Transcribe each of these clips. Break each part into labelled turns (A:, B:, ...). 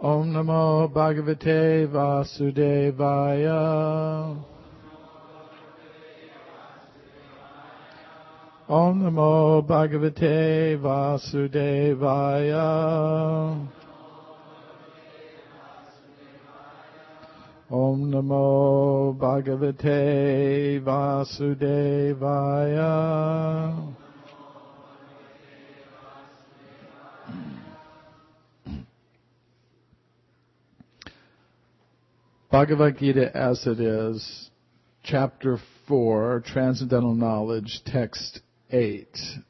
A: Om Namo Bhagavate Vasudevaya. Om Namo Bhagavate Vasudevaya. Om Namo Bhagavate Vasudevaya. Bhagavad Gita as it is, Chapter 4, Transcendental Knowledge, Text 8.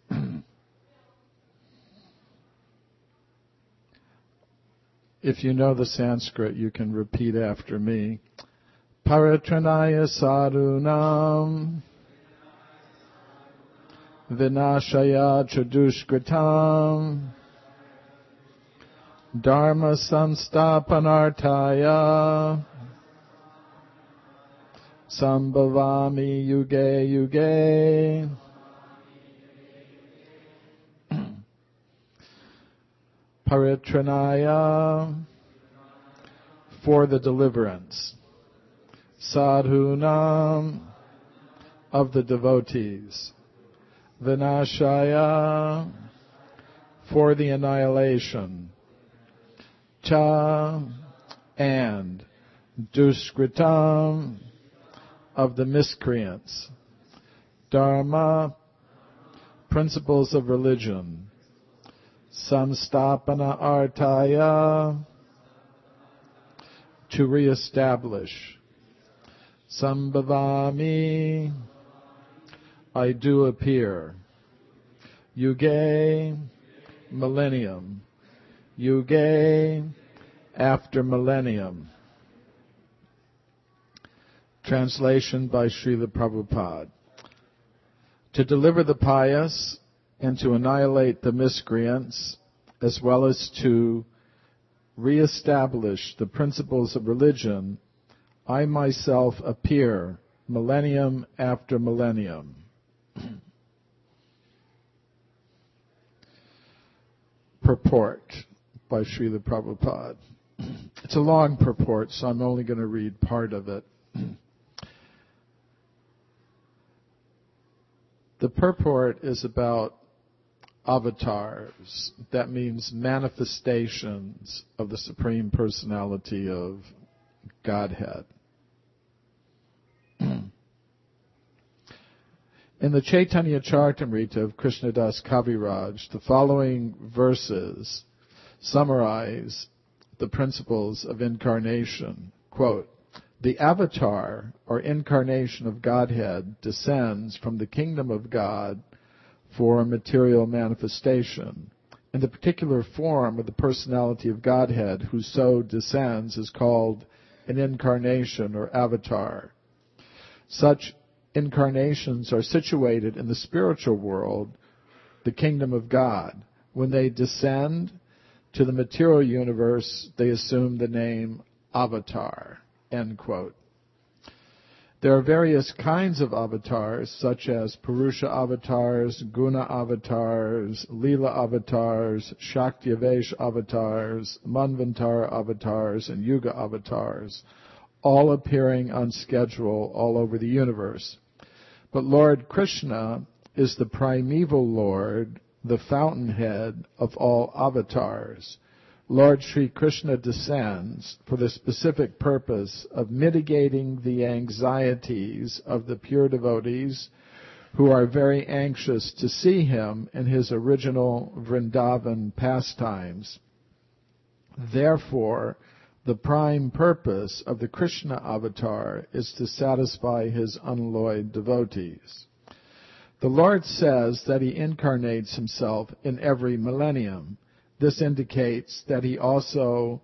A: If you know the Sanskrit, you can repeat after me. Paritranaya sadhunam vinashaya chadushkritam dharma samstapanartaya sambhavami yuge yuge. Paritranaya, for the deliverance. Sadhunam, of the devotees. Vinashaya, for the annihilation. Cha, and. Duskritam, of the miscreants. Dharma, principles of religion. Samstapana artaya, to reestablish. Sambhavami, I do appear. Yuge, millennium. Yuge, after millennium. Translation by Srila Prabhupada. To deliver the pious and to annihilate the miscreants, as well as to reestablish the principles of religion, I myself appear millennium after millennium. Purport by Srila Prabhupada. It's a long purport, so I'm only going to read part of it. The purport is about avatars. That means manifestations of the Supreme Personality of Godhead. In the Chaitanya Charitamrita of Krishnadas Kaviraj, the following verses summarize the principles of incarnation. Quote, the avatar, or incarnation of Godhead, descends from the kingdom of God for a material manifestation. And the particular form of the personality of Godhead who so descends is called an incarnation or avatar. Such incarnations are situated in the spiritual world, the kingdom of God. When they descend to the material universe, they assume the name avatar. End quote. There are various kinds of avatars, such as Purusha avatars, Guna avatars, Leela avatars, Shaktiavesh avatars, Manvantara avatars, and Yuga avatars, all appearing on schedule all over the universe. But Lord Krishna is the primeval Lord, the fountainhead of all avatars. Lord Sri Krishna descends for the specific purpose of mitigating the anxieties of the pure devotees who are very anxious to see him in his original Vrindavan pastimes. Therefore, the prime purpose of the Krishna avatar is to satisfy his unalloyed devotees. The Lord says that he incarnates himself in every millennium. This indicates that he also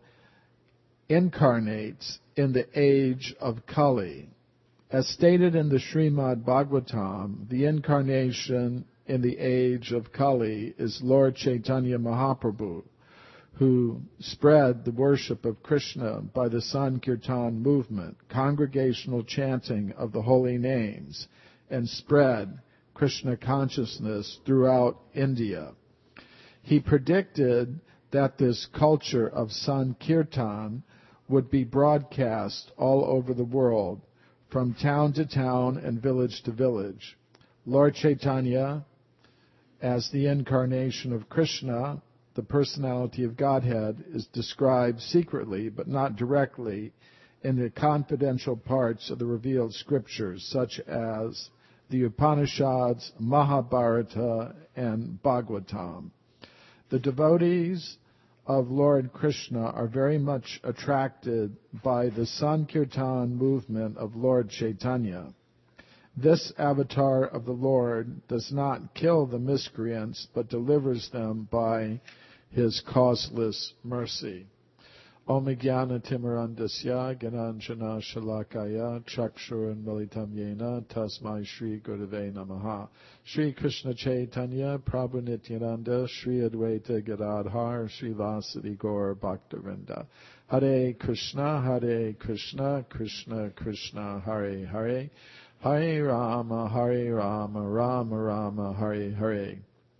A: incarnates in the age of Kali. As stated in the Srimad Bhagavatam, the incarnation in the age of Kali is Lord Chaitanya Mahaprabhu, who spread the worship of Krishna by the Sankirtan movement, congregational chanting of the holy names, and spread Krishna consciousness throughout India. He predicted that this culture of Sankirtan would be broadcast all over the world, from town to town and village to village. Lord Chaitanya, as the incarnation of Krishna, the personality of Godhead, is described secretly, but not directly, in the confidential parts of the revealed scriptures, such as the Upanishads, Mahabharata, and Bhagavatam. The devotees of Lord Krishna are very much attracted by the Sankirtan movement of Lord Chaitanya. This avatar of the Lord does not kill the miscreants, but delivers them by his causeless mercy. Om Jnana Timirandasya Gyananjana Shalakaya Chakshurun Militam Yena Tasmai Shri Gurave Namaha. Shri Krishna Chaitanya Prabhu Nityananda Shri Advaita Gadadhar Shri Vasadi Gaur Bhaktavinda. Hare Krishna Krishna Krishna Hare Hare, Hare Rama Rama Rama Hare Hare.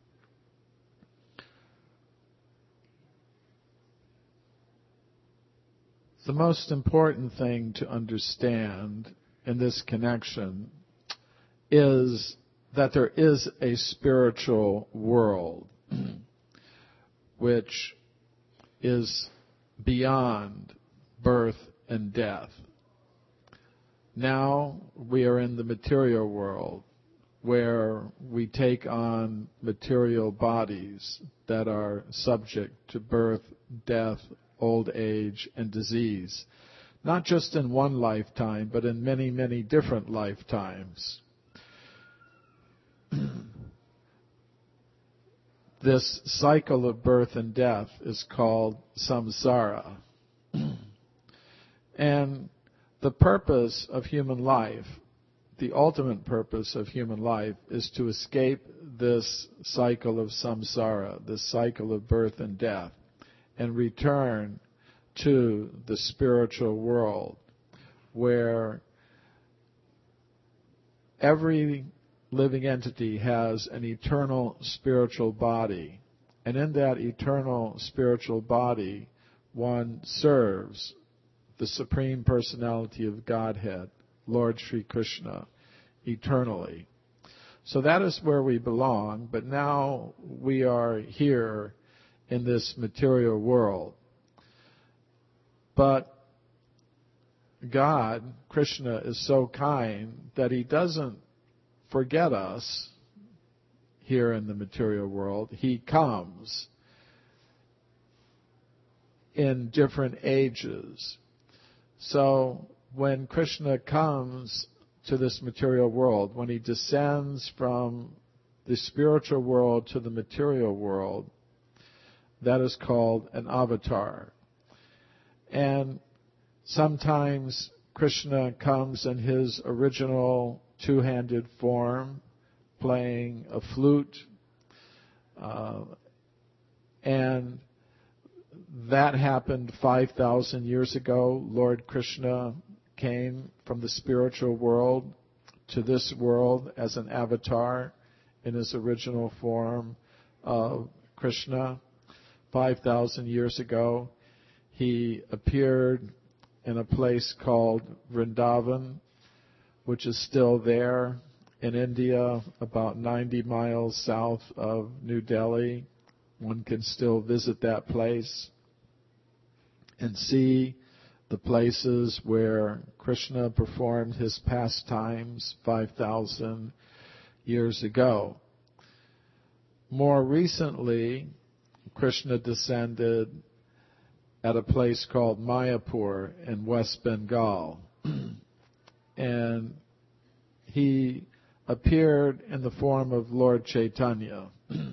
A: The most important thing to understand in this connection is that there is a spiritual world which is beyond birth and death. Now we are in the material world where we take on material bodies that are subject to birth, death, old age, and disease, not just in one lifetime, but in many, many different lifetimes. This cycle of birth and death is called samsara. And the purpose of human life, the ultimate purpose of human life, is to escape this cycle of samsara, this cycle of birth and death, and return to the spiritual world where every living entity has an eternal spiritual body. And in that eternal spiritual body, one serves the Supreme Personality of Godhead, Lord Sri Krishna, eternally. So that is where we belong, but now we are here in this material world. But God, Krishna, is so kind that He doesn't forget us here in the material world. He comes in different ages. So when Krishna comes to this material world, when He descends from the spiritual world to the material world, that is called an avatar. And sometimes Krishna comes in His original two-handed form, playing a flute, and that happened 5,000 years ago. Lord Krishna came from the spiritual world to this world as an avatar in His original form of Krishna. 5,000 years ago, He appeared in a place called Vrindavan, which is still there in India, about 90 miles south of New Delhi. One can still visit that place and see the places where Krishna performed His pastimes 5,000 years ago. More recently, Krishna descended at a place called Mayapur in West Bengal. And He appeared in the form of Lord Chaitanya.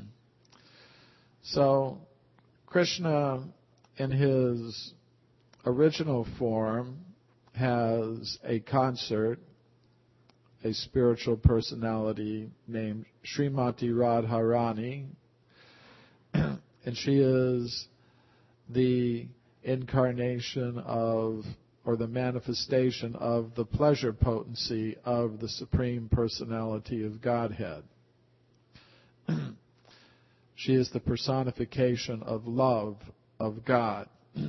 A: So Krishna, in His original form, has a consort, a spiritual personality named Srimati Radharani, and she is the incarnation of, or the manifestation of, the pleasure potency of the Supreme Personality of Godhead. She is the personification of love of God.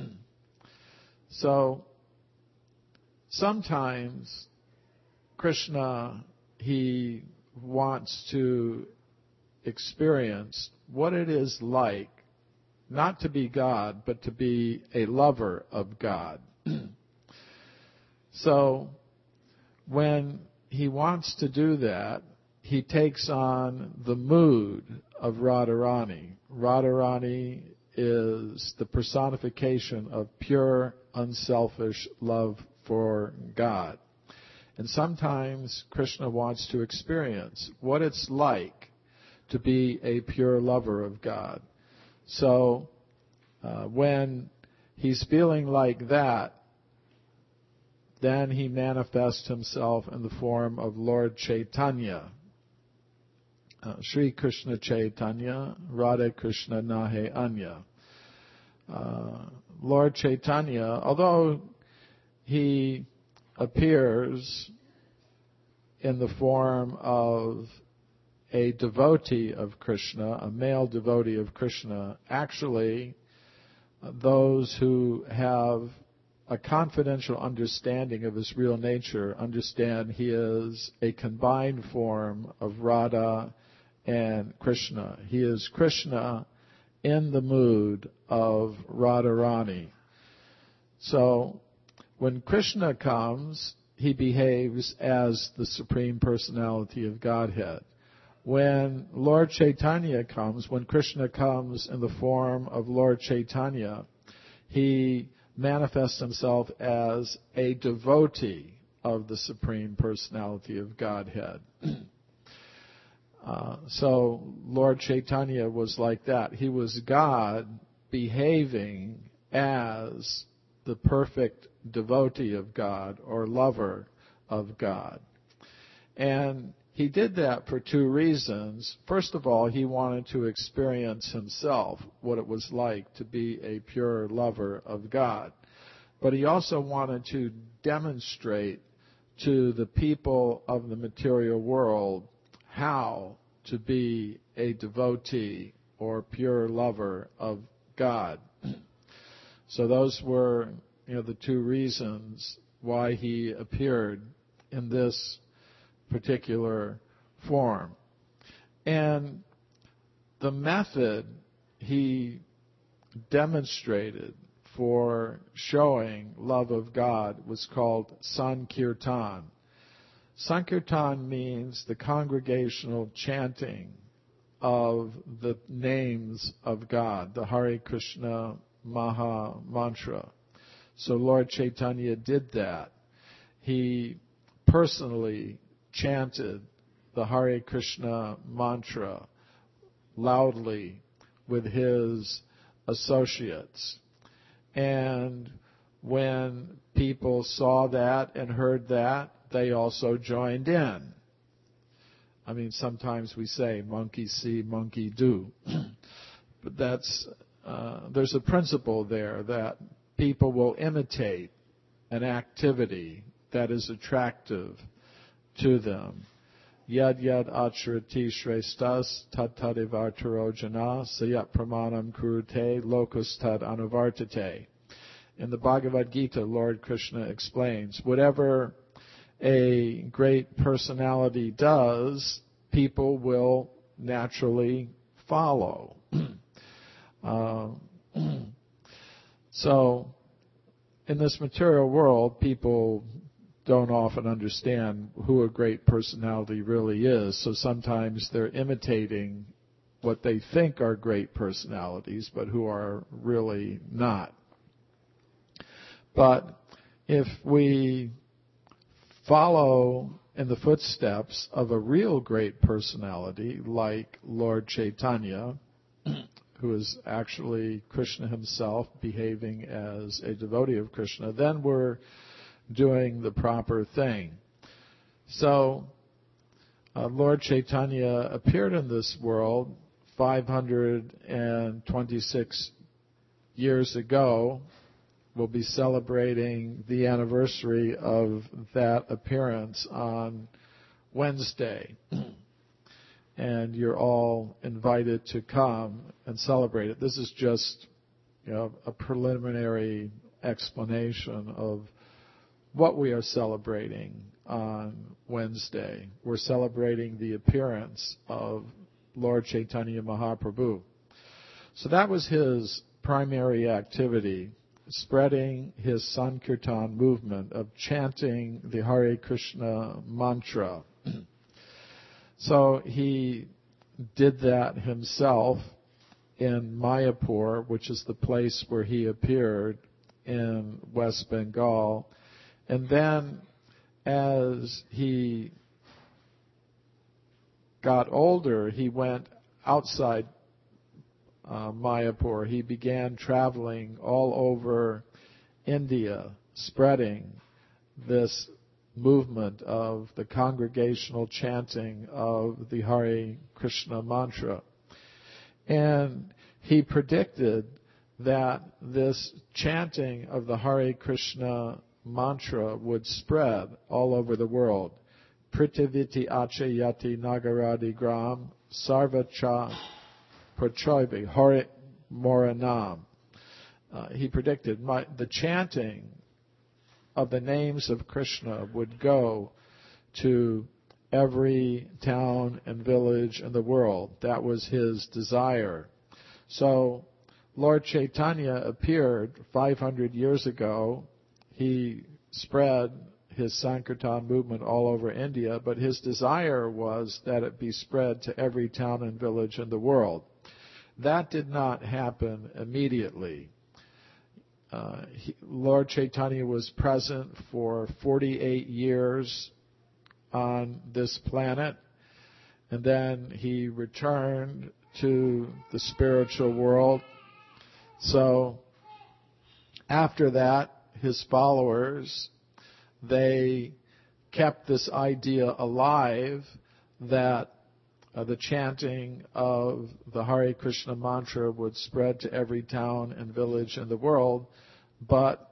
A: So, sometimes Krishna, he wants to experience what it is like not to be God, but to be a lover of God. So, when he wants to do that, he takes on the mood of Radharani. Radharani is the personification of pure, unselfish love for God. And sometimes Krishna wants to experience what it's like to be a pure lover of God. So when he's feeling like that, then he manifests himself in the form of Lord Chaitanya. Sri Krishna Chaitanya, Radha Krishna Nahe Anya. Lord Chaitanya, although he appears in the form of a devotee of Krishna, a male devotee of Krishna, actually those who have a confidential understanding of his real nature understand he is a combined form of Radha and Krishna. He is Krishna in the mood of Radharani. So when Krishna comes, he behaves as the Supreme Personality of Godhead. When Lord Chaitanya comes, when Krishna comes in the form of Lord Chaitanya, he manifests himself as a devotee of the Supreme Personality of Godhead. So Lord Chaitanya was like that. He was God behaving as the perfect devotee of God or lover of God. And he did that for two reasons. First of all, he wanted to experience himself what it was like to be a pure lover of God. But he also wanted to demonstrate to the people of the material world how to be a devotee or pure lover of God. So those were, the two reasons why he appeared in this particular form. And the method he demonstrated for showing love of God was called Sankirtan. Sankirtan means the congregational chanting of the names of God, the Hare Krishna Maha Mantra. So Lord Chaitanya did that. He personally chanted the Hare Krishna mantra loudly with his associates. And when people saw that and heard that, they also joined in. I mean, sometimes we say, monkey see, monkey do. But there's a principle there that people will imitate an activity that is attractive to them. Yad yad acharati shrestas tad tadivartaro jana sayat pramanam kurute lokus tad anuvartate. In the Bhagavad Gita, Lord Krishna explains, whatever a great personality does, people will naturally follow. So, in this material world, people don't often understand who a great personality really is, so sometimes they're imitating what they think are great personalities, but who are really not. But if we follow in the footsteps of a real great personality like Lord Chaitanya, who is actually Krishna himself behaving as a devotee of Krishna, then we're doing the proper thing. So, Lord Chaitanya appeared in this world 526 years ago. We'll be celebrating the anniversary of that appearance on Wednesday. and you're all invited to come and celebrate it. This is just, a preliminary explanation of what we are celebrating on Wednesday. We're celebrating the appearance of Lord Chaitanya Mahaprabhu. So that was his primary activity, spreading his Sankirtan movement of chanting the Hare Krishna mantra. So he did that himself in Mayapur, which is the place where he appeared in West Bengal. And then as he got older, he went outside Mayapur. He began traveling all over India, spreading this movement of the congregational chanting of the Hare Krishna mantra. And he predicted that this chanting of the Hare Krishna mantra would spread all over the world. Pritiviti achayati nagaradi gram sarvacha prachoivi Hare Moranam. He predicted the chanting of the names of Krishna would go to every town and village in the world. That was his desire. So Lord Chaitanya appeared 500 years ago. He spread his Sankirtan movement all over India, but his desire was that it be spread to every town and village in the world. That did not happen immediately. Lord Chaitanya was present for 48 years on this planet, and then he returned to the spiritual world. So after that, his followers, they kept this idea alive that the chanting of the Hare Krishna mantra would spread to every town and village in the world, but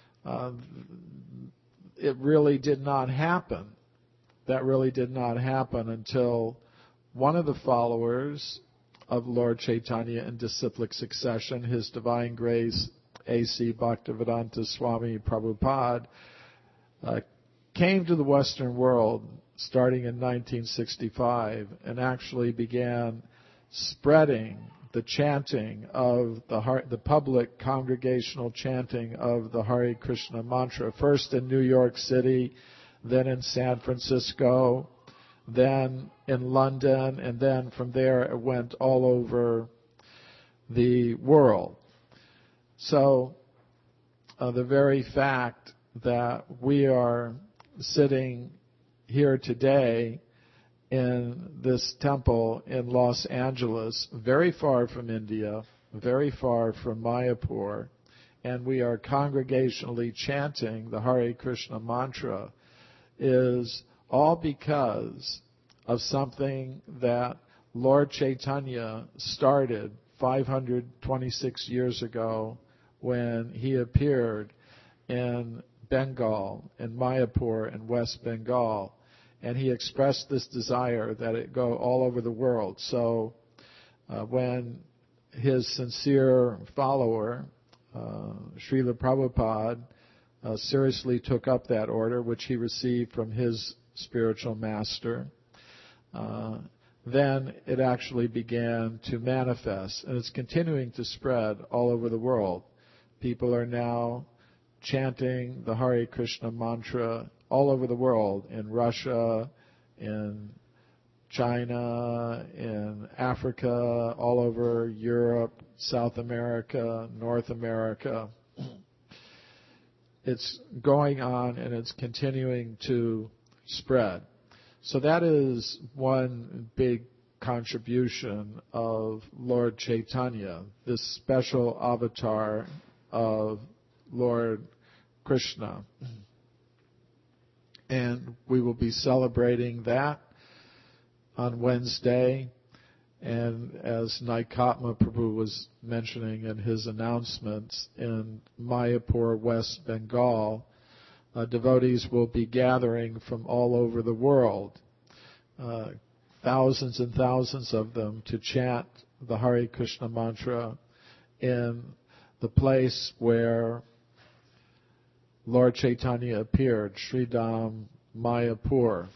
A: it really did not happen. That really did not happen until one of the followers of Lord Chaitanya in disciplic succession, His Divine Grace A.C. Bhaktivedanta Swami Prabhupada, came to the Western world starting in 1965 and actually began spreading the chanting of the public congregational chanting of the Hare Krishna mantra, first in New York City, then in San Francisco, then in London, and then from there it went all over the world. So the very fact that we are sitting here today in this temple in Los Angeles, very far from India, very far from Mayapur, and we are congregationally chanting the Hare Krishna mantra, is all because of something that Lord Chaitanya started 526 years ago when he appeared in Bengal, in Mayapur in West Bengal, and he expressed this desire that it go all over the world. So when his sincere follower, Srila Prabhupada, seriously took up that order, which he received from his spiritual master, then it actually began to manifest, and it's continuing to spread all over the world. People are now chanting the Hare Krishna mantra all over the world, in Russia, in China, in Africa, all over Europe, South America, North America. It's going on and it's continuing to spread. So that is one big contribution of Lord Chaitanya, this special avatar of Lord Krishna. And we will be celebrating that on Wednesday. And as Naikatma Prabhu was mentioning in his announcements, in Mayapur, West Bengal, devotees will be gathering from all over the world. thousands and thousands of them to chant the Hare Krishna mantra in the place where Lord Chaitanya appeared, Sridham Mayapur.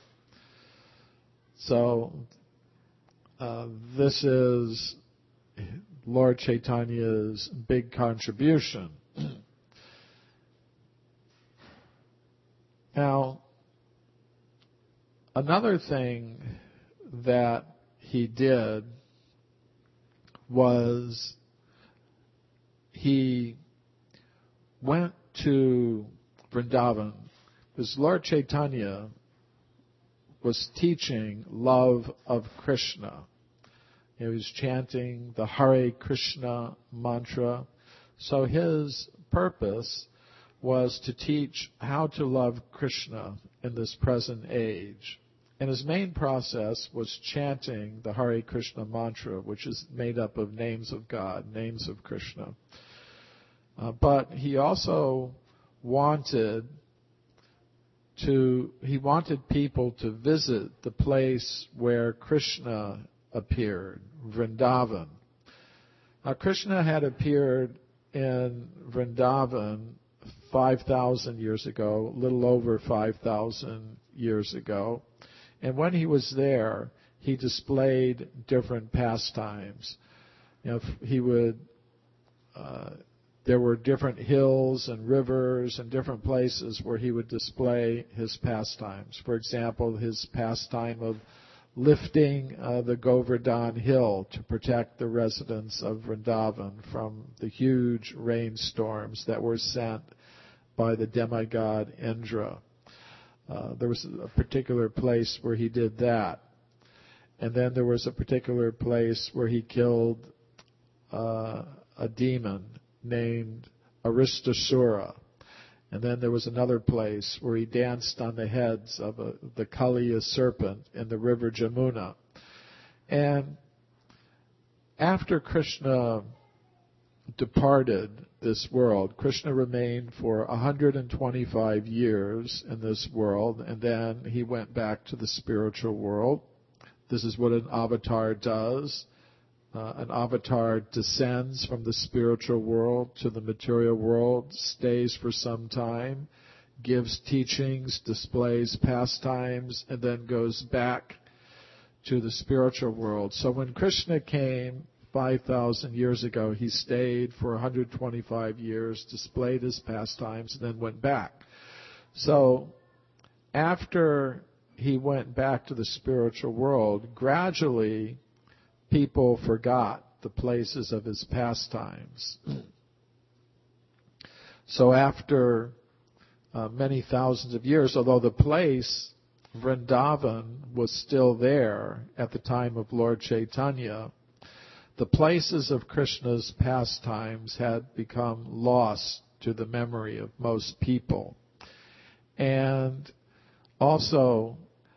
A: So this is Lord Chaitanya's big contribution. Now, another thing that he did was he went to Vrindavan because Lord Chaitanya was teaching love of Krishna. He was chanting the Hare Krishna mantra. So his purpose was to teach how to love Krishna in this present age. And his main process was chanting the Hare Krishna mantra, which is made up of names of God, names of Krishna. But he also wanted people to visit the place where Krishna appeared, Vrindavan. Now, Krishna had appeared in Vrindavan 5,000 years ago, a little over 5,000 years ago. And when he was there, he displayed different pastimes. There were different hills and rivers and different places where he would display his pastimes. For example, his pastime of lifting the Govardhan hill to protect the residents of Vrindavan from the huge rainstorms that were sent by the demigod Indra. There was a particular place where he did that. And then there was a particular place where he killed a demon named Aristasura. And then there was another place where he danced on the heads of the Kaliya serpent in the river Jamuna. And after Krishna departed this world, Krishna remained for 125 years in this world, and then he went back to the spiritual world. This is what an avatar does. An avatar descends from the spiritual world to the material world, stays for some time, gives teachings, displays pastimes, and then goes back to the spiritual world. So when Krishna came 5,000 years ago, he stayed for 125 years, displayed his pastimes, and then went back. So after he went back to the spiritual world, gradually people forgot the places of his pastimes. So after many thousands of years, although the place, Vrindavan, was still there at the time of Lord Chaitanya, the places of Krishna's pastimes had become lost to the memory of most people. And also,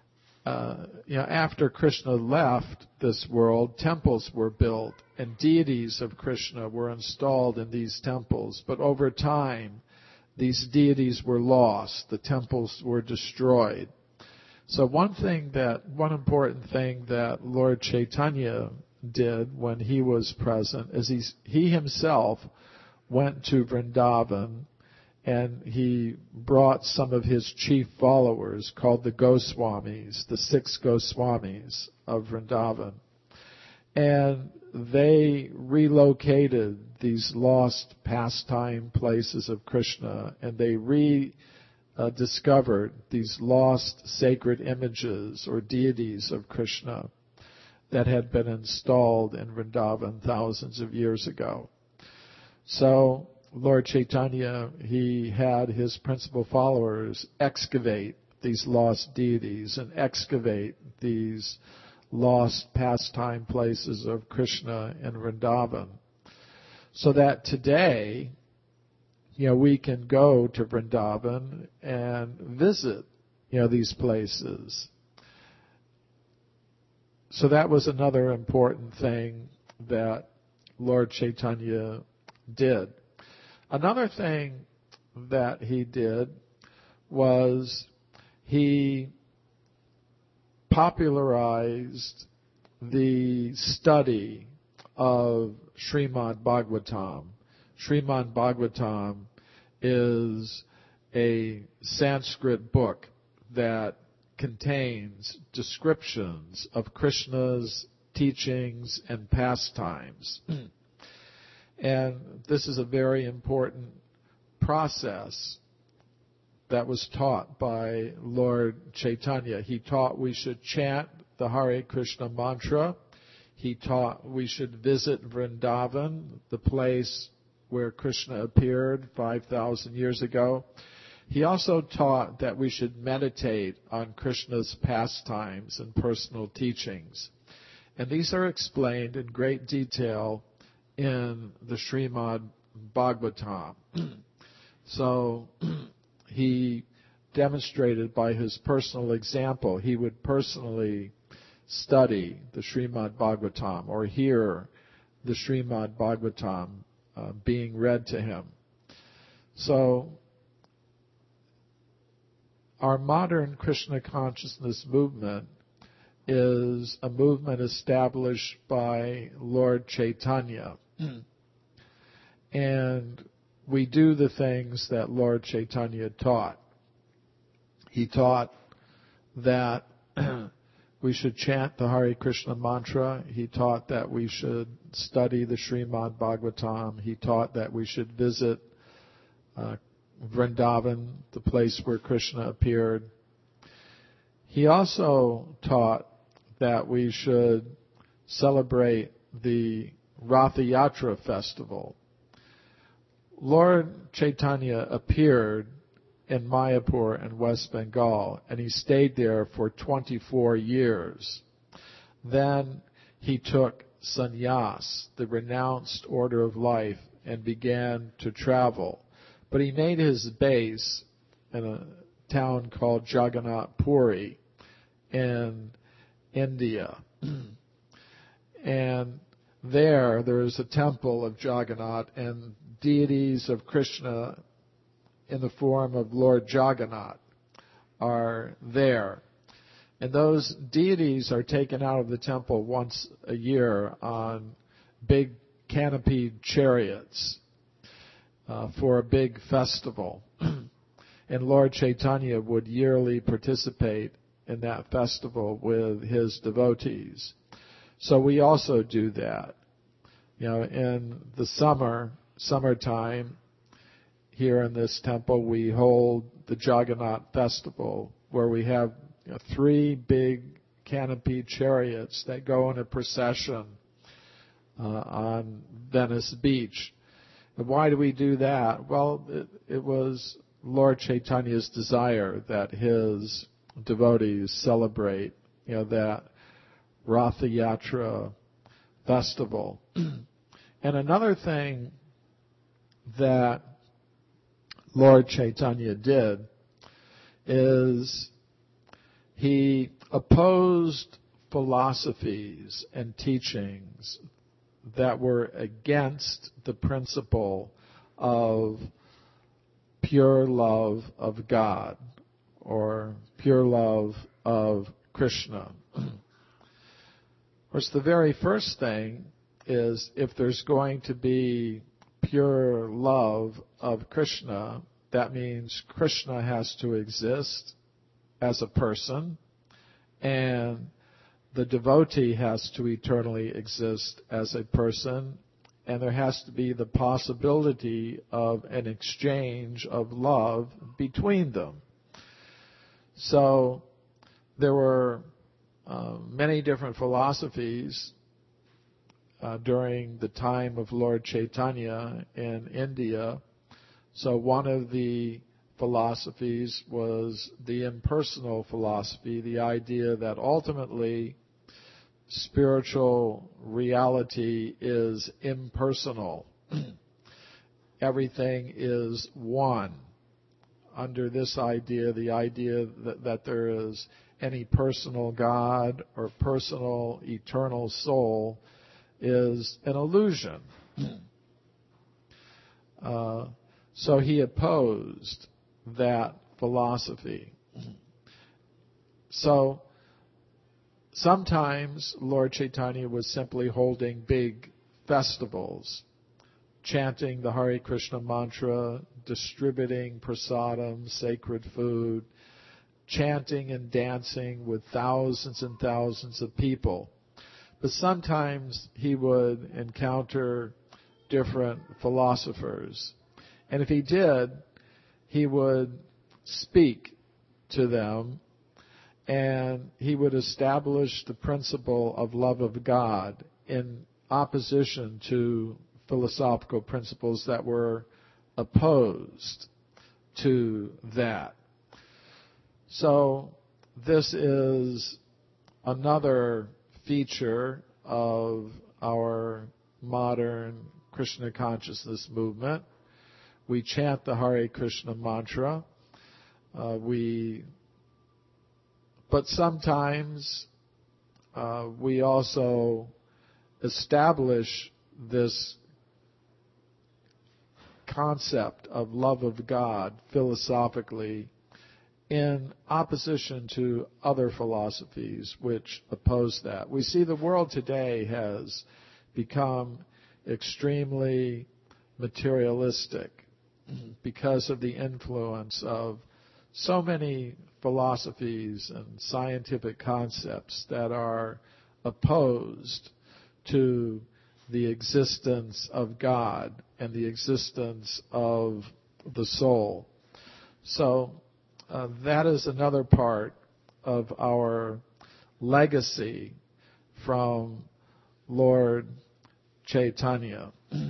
A: after Krishna left this world, temples were built and deities of Krishna were installed in these temples. But over time, these deities were lost. The temples were destroyed. So one important thing that Lord Chaitanya did when he was present is he himself went to Vrindavan, and he brought some of his chief followers called the Goswamis, the 6 Goswamis of Vrindavan. And they relocated these lost pastime places of Krishna, and they rediscovered these lost sacred images or deities of Krishna that had been installed in Vrindavan thousands of years ago. So Lord Chaitanya, he had his principal followers excavate these lost deities and excavate these lost pastime places of Krishna in Vrindavan, so that today, we can go to Vrindavan and visit, these places. So that was another important thing that Lord Chaitanya did. Another thing that he did was he popularized the study of Srimad Bhagavatam. Srimad Bhagavatam is a Sanskrit book that contains descriptions of Krishna's teachings and pastimes. And this is a very important process that was taught by Lord Chaitanya. He taught we should chant the Hare Krishna mantra. He taught we should visit Vrindavan, the place where Krishna appeared 5,000 years ago. He also taught that we should meditate on Krishna's pastimes and personal teachings. And these are explained in great detail in the Srimad Bhagavatam. So he demonstrated by his personal example. He would personally study the Srimad Bhagavatam or hear the Srimad Bhagavatam being read to him. So our modern Krishna consciousness movement is a movement established by Lord Chaitanya. And we do the things that Lord Chaitanya taught. He taught that we should chant the Hare Krishna mantra. He taught that we should study the Srimad Bhagavatam. He taught that we should visit Vrindavan, the place where Krishna appeared. He also taught that we should celebrate the Ratha Yatra festival. Lord Chaitanya appeared in Mayapur in West Bengal, and he stayed there for 24 years. Then he took sannyas, the renounced order of life, and began to travel. But he made his base in a town called Jagannath Puri in India. And there is a temple of Jagannath, and deities of Krishna in the form of Lord Jagannath are there. And those deities are taken out of the temple once a year on big canopied chariots for a big festival. And Lord Chaitanya would yearly participate in that festival with his devotees. So we also do that. In the summertime, here in this temple, we hold the Jagannath festival, where we have 3 big canopied chariots that go in a procession on Venice Beach. And why do we do that? Well, it was Lord Chaitanya's desire that his devotees celebrate, that Ratha Yatra festival. And another thing that Lord Chaitanya did is he opposed philosophies and teachings that were against the principle of pure love of God or pure love of Krishna. Of course, the very first thing is if there's going to be pure love of Krishna, that means Krishna has to exist as a person, and the devotee has to eternally exist as a person, and there has to be the possibility of an exchange of love between them. So there were many different philosophies during the time of Lord Chaitanya in India. So one of the philosophies was the impersonal philosophy, the idea that ultimately spiritual reality is impersonal. Everything is one. Under this idea, the idea that there is any personal God or personal eternal soul is an illusion. So he opposed that philosophy. So Sometimes Lord Chaitanya was simply holding big festivals, chanting the Hare Krishna mantra, distributing prasadam, sacred food, chanting and dancing with thousands and thousands of people. But sometimes he would encounter different philosophers. And if he did, he would speak to them, and he would establish the principle of love of God in opposition to philosophical principles that were opposed to that. So this is another feature of our modern Krishna consciousness movement. We chant the Hare Krishna mantra. But sometimes we also establish this concept of love of God philosophically in opposition to other philosophies which oppose that. We see the world today has become extremely materialistic because of the influence of so many philosophies and scientific concepts that are opposed to the existence of God and the existence of the soul. So that is another part of our legacy from Lord Chaitanya.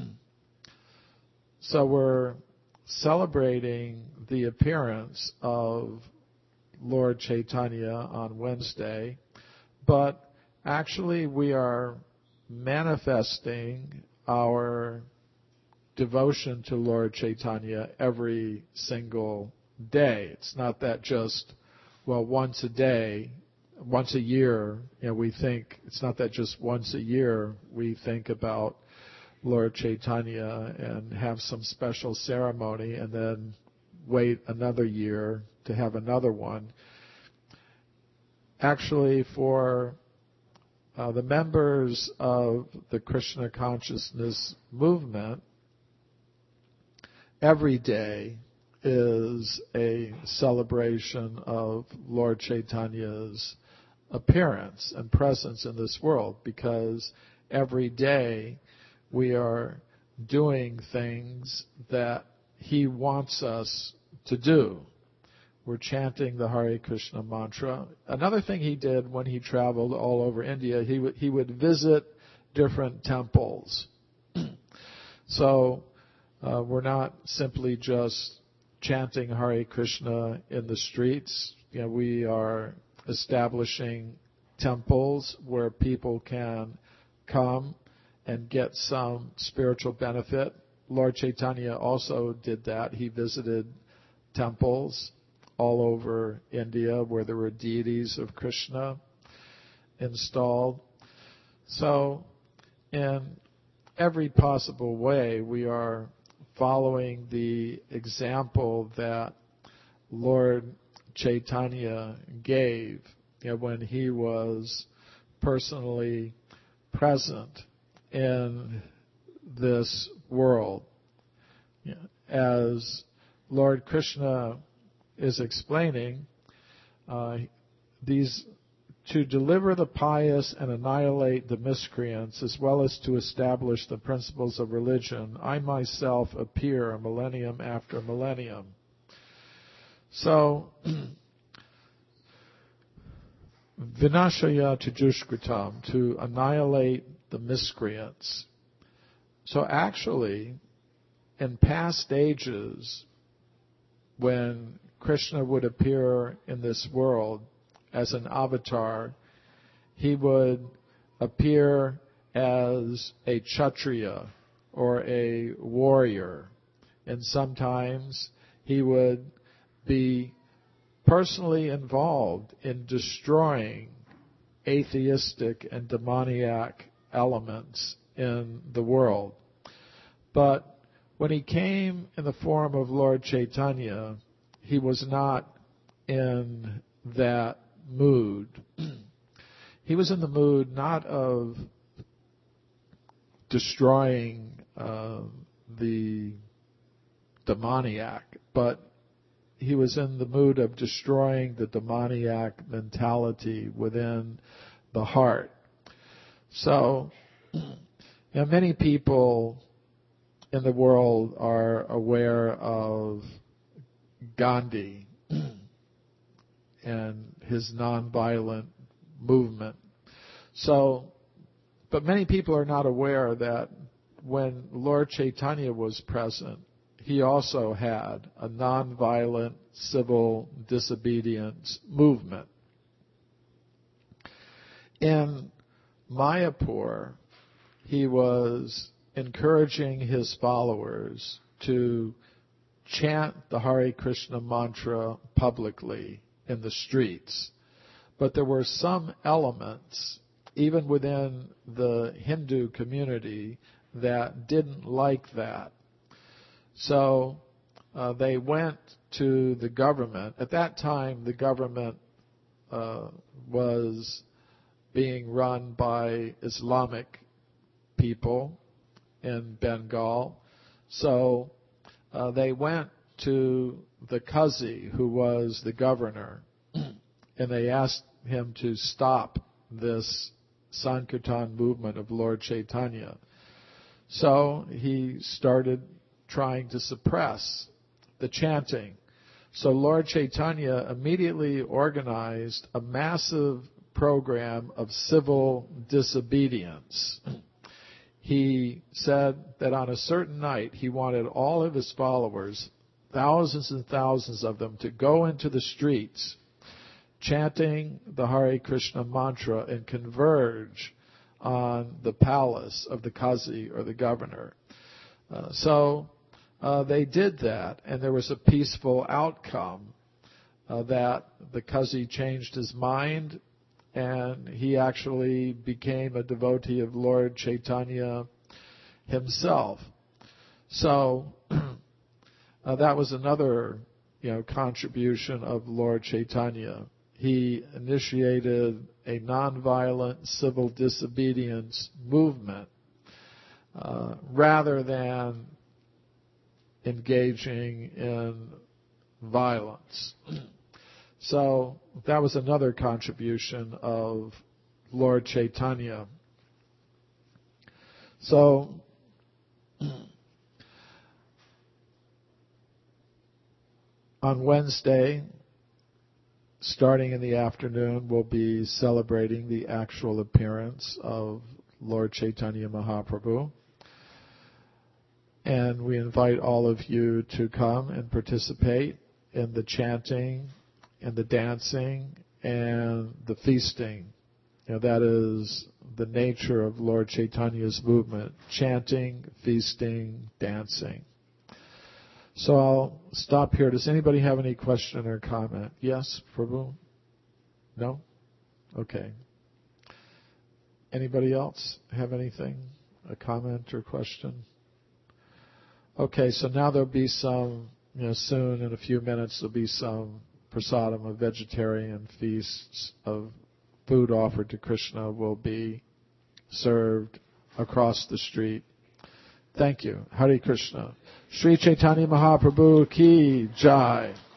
A: So we're celebrating the appearance of Lord Chaitanya on Wednesday, but actually we are manifesting our devotion to Lord Chaitanya every single day. It's not that just, once a day, once a year, we think, it's not that just once a year we think about Lord Chaitanya and have some special ceremony and then wait another year to have another one. Actually, for the members of the Krishna consciousness movement, every day is a celebration of Lord Chaitanya's appearance and presence in this world, because every day we are doing things that he wants us to do. We're chanting the Hare Krishna mantra. Another thing he did when he traveled all over India, he would visit different temples. So we're not simply just chanting Hare Krishna in the streets. We are establishing temples where people can come and get some spiritual benefit. Lord Chaitanya also did that. He visited temples all over India where there were deities of Krishna installed. So in every possible way, we are following the example that Lord Chaitanya gave when he was personally present in this world. As Lord Krishna is explaining, to deliver the pious and annihilate the miscreants, as well as to establish the principles of religion, I myself appear millennium after millennium. So, vinashaya tujushkritam, to annihilate the miscreants. So actually, in past ages, when Krishna would appear in this world as an avatar, he would appear as a kshatriya or a warrior. And sometimes he would be personally involved in destroying atheistic and demoniac elements in the world. But when he came in the form of Lord Chaitanya, he was not in that mood. he was in the mood not of destroying the demoniac, but he was in the mood of destroying the demoniac mentality within the heart. So, many people in the world are aware of Gandhi and his nonviolent movement. So, but many people are not aware that when Lord Chaitanya was present, he also had a nonviolent civil disobedience movement. In Mayapur, he was encouraging his followers to chant the Hare Krishna mantra publicly in the streets. But there were some elements, even within the Hindu community, that didn't like that. So they went to the government. At that time, the government was being run by Islamic people in Bengal. So they went to the Qazi, who was the governor, and they asked him to stop this Sankirtan movement of Lord Chaitanya. So he started trying to suppress the chanting. So Lord Chaitanya immediately organized a massive program of civil disobedience. He said that on a certain night he wanted all of his followers, thousands and thousands of them, to go into the streets chanting the Hare Krishna mantra and converge on the palace of the Qazi or the governor. So they did that, and there was a peaceful outcome that the Qazi changed his mind, and he actually became a devotee of Lord Chaitanya himself. So that was another, contribution of Lord Chaitanya. He initiated a nonviolent civil disobedience movement rather than engaging in violence. So that was another contribution of Lord Chaitanya. So on Wednesday, starting in the afternoon, we'll be celebrating the actual appearance of Lord Chaitanya Mahaprabhu. And we invite all of you to come and participate in the chanting and the dancing and the feasting. That is the nature of Lord Chaitanya's movement: chanting, feasting, dancing. So I'll stop here. Does anybody have any question or comment? Yes, Prabhu? No? Okay. Anybody else have anything? A comment or question? Okay, so now there'll be some, soon in a few minutes there'll be some prasadam of vegetarian feasts of food offered to Krishna will be served across the street. Thank you. Hare Krishna. Sri Chaitanya Mahaprabhu ki jai.